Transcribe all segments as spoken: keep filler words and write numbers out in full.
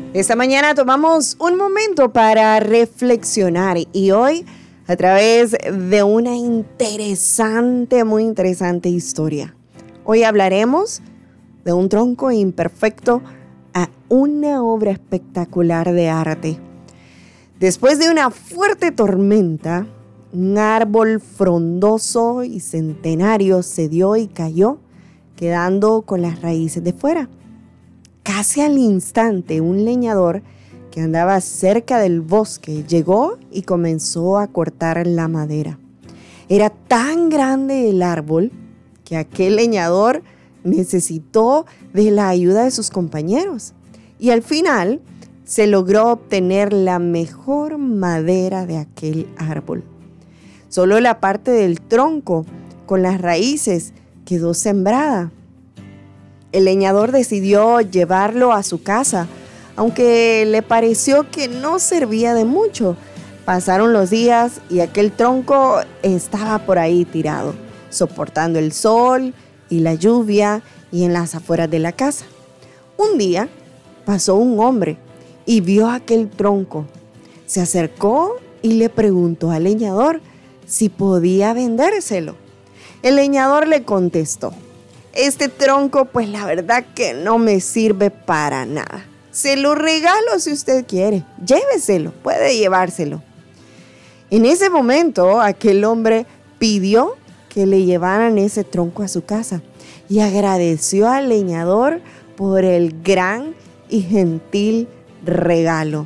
Esta mañana tomamos un momento para reflexionar y hoy a través de una interesante, muy interesante historia. Hoy hablaremos de un tronco imperfecto a una obra espectacular de arte. Después de una fuerte tormenta, un árbol frondoso y centenario cedió y cayó, quedando con las raíces de fuera. Casi al instante, un leñador que andaba cerca del bosque llegó y comenzó a cortar la madera. Era tan grande el árbol que aquel leñador necesitó de la ayuda de sus compañeros. Y al final se logró obtener la mejor madera de aquel árbol. Solo la parte del tronco con las raíces quedó sembrada. El leñador decidió llevarlo a su casa, aunque le pareció que no servía de mucho. Pasaron los días y aquel tronco estaba por ahí tirado, soportando el sol y la lluvia y en las afueras de la casa. Un día pasó un hombre y vio aquel tronco. Se acercó y le preguntó al leñador si podía vendérselo. El leñador le contestó: este tronco, pues la verdad que no me sirve para nada. Se lo regalo si usted quiere. Lléveselo, puede llevárselo. En ese momento, aquel hombre pidió que le llevaran ese tronco a su casa y agradeció al leñador por el gran y gentil regalo.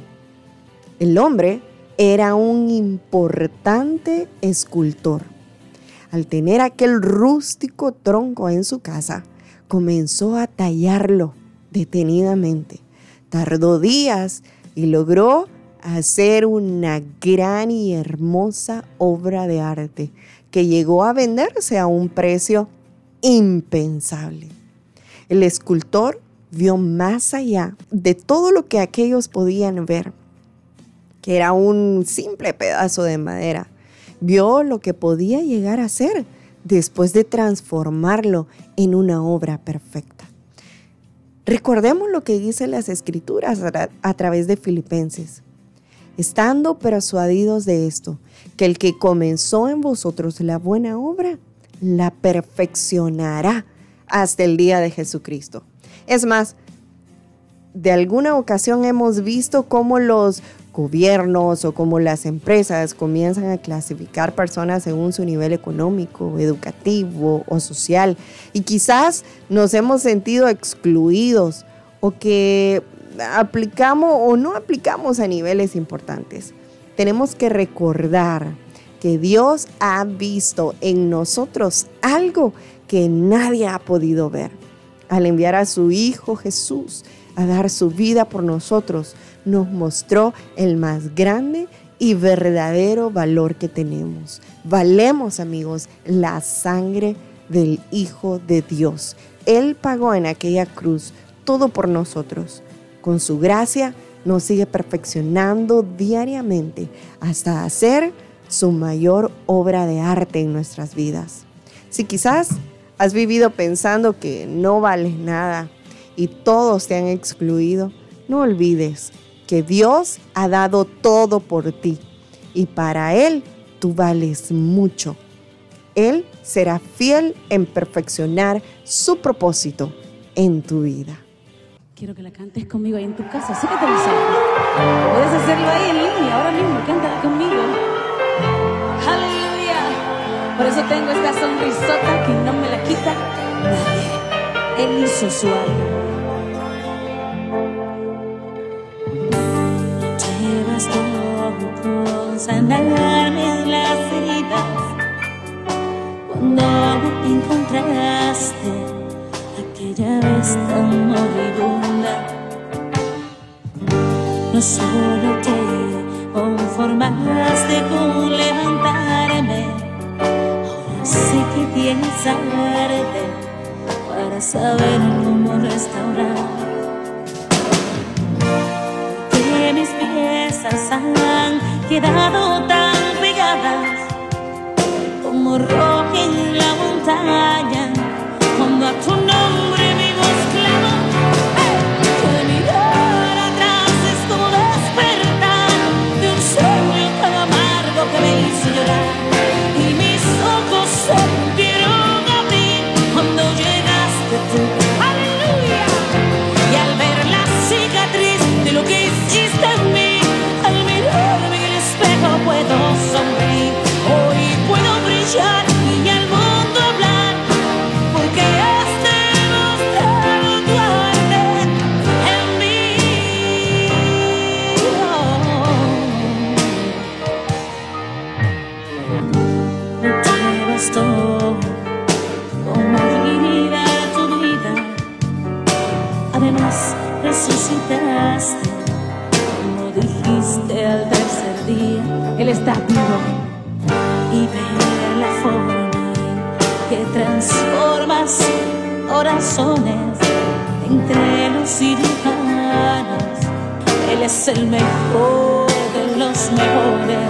El hombre era un importante escultor. Al tener aquel rústico tronco en su casa, comenzó a tallarlo detenidamente. Tardó días y logró hacer una gran y hermosa obra de arte que llegó a venderse a un precio impensable. El escultor vio más allá de todo lo que aquellos podían ver, que era un simple pedazo de madera. Vio lo que podía llegar a ser después de transformarlo en una obra perfecta. Recordemos lo que dicen las Escrituras a, a través de Filipenses. Estando persuadidos de esto, que el que comenzó en vosotros la buena obra, la perfeccionará hasta el día de Jesucristo. Es más, de alguna ocasión hemos visto cómo los gobiernos o como las empresas comienzan a clasificar personas según su nivel económico, educativo o social. Y quizás nos hemos sentido excluidos o que aplicamos o no aplicamos a niveles importantes. Tenemos que recordar que Dios ha visto en nosotros algo que nadie ha podido ver. Al enviar a su Hijo Jesús a dar su vida por nosotros, nos mostró el más grande y verdadero valor que tenemos. Valemos, amigos, la sangre del Hijo de Dios. Él pagó en aquella cruz todo por nosotros. Con su gracia nos sigue perfeccionando diariamente hasta hacer su mayor obra de arte en nuestras vidas. Si quizás has vivido pensando que no vales nada y todos te han excluido, no olvides que Dios ha dado todo por ti y para Él tú vales mucho. Él será fiel en perfeccionar su propósito en tu vida. Quiero que la cantes conmigo ahí en tu casa. Sé que te lo sabes. Puedes hacerlo ahí en línea, ahora mismo. Cántala conmigo. Aleluya. Por eso tengo esta sonrisota que no me la quita nadie. Él hizo su alma. Llevas todo por sanarme las heridas. Cuando me encontraste aquella vez tan moribunda, no solo te conformaste con levantarme, ahora sé que tienes arte para saber cómo restaurar. Que mis piezas han quedado tan pegadas como roca en la montaña, cuando a tu nombre mi voz clama. ¡Hey! Que mirar atrás muertos resucitaste, como dijiste al tercer día. Él está vivo. Y ver la forma en que transformas corazones entre los cirujanos. Él es el mejor de los mejores.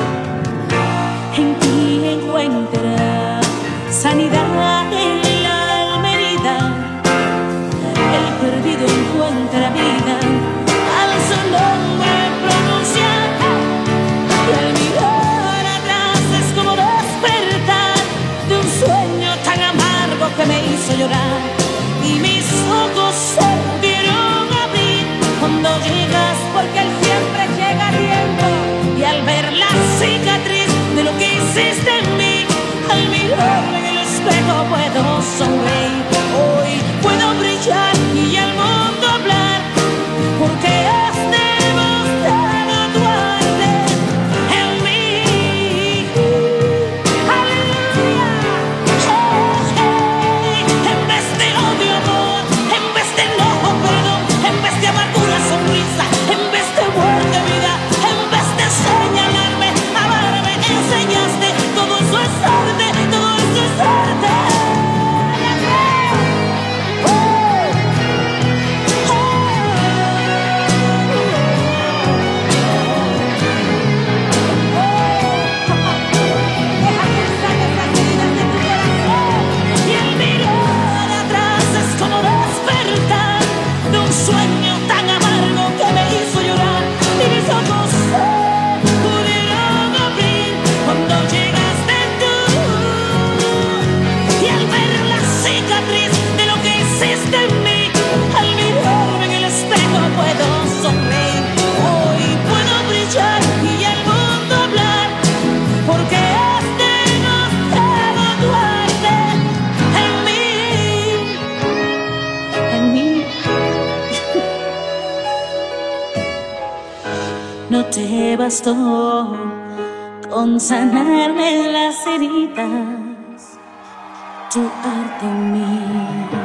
En ti encuentra sanidad en la herida. El perdido encuentra vida al su nombre pronunciar. Y al mirar atrás es como despertar de un sueño tan amargo que me hizo llorar. Y mis ojos se vieron abrir cuando llegas, porque él siempre llega a tiempo. Y al ver la cicatriz de lo que hiciste en mí, al mirarme en el espejo puedo sonreír. Hoy puedo brillar y al mundo hablar, porque has demostrado tu arte en mí. ¡Aleluya! Hey, hey. En vez de odio, amor, en vez de enojo, perdón, en vez de amargura, sonrisa, en vez de muerte, vida, en vez de señalarme, amarme, enseñaste. Todo eso es arte, todo eso es arte. Y el mirar atrás es como despertar de un sueño tan amargo que me hizo llorar. Y mis ojos se pudieron abrir cuando llegaste tú. Y al ver la cicatriz de lo que hiciste en mí, al mirarme en el espejo puedo sonreír. Hoy puedo brillar y al mundo hablar, porque has demostrado tu arte en mí, en mí. No te bastó con sanarme las heridas, tu arte en mí.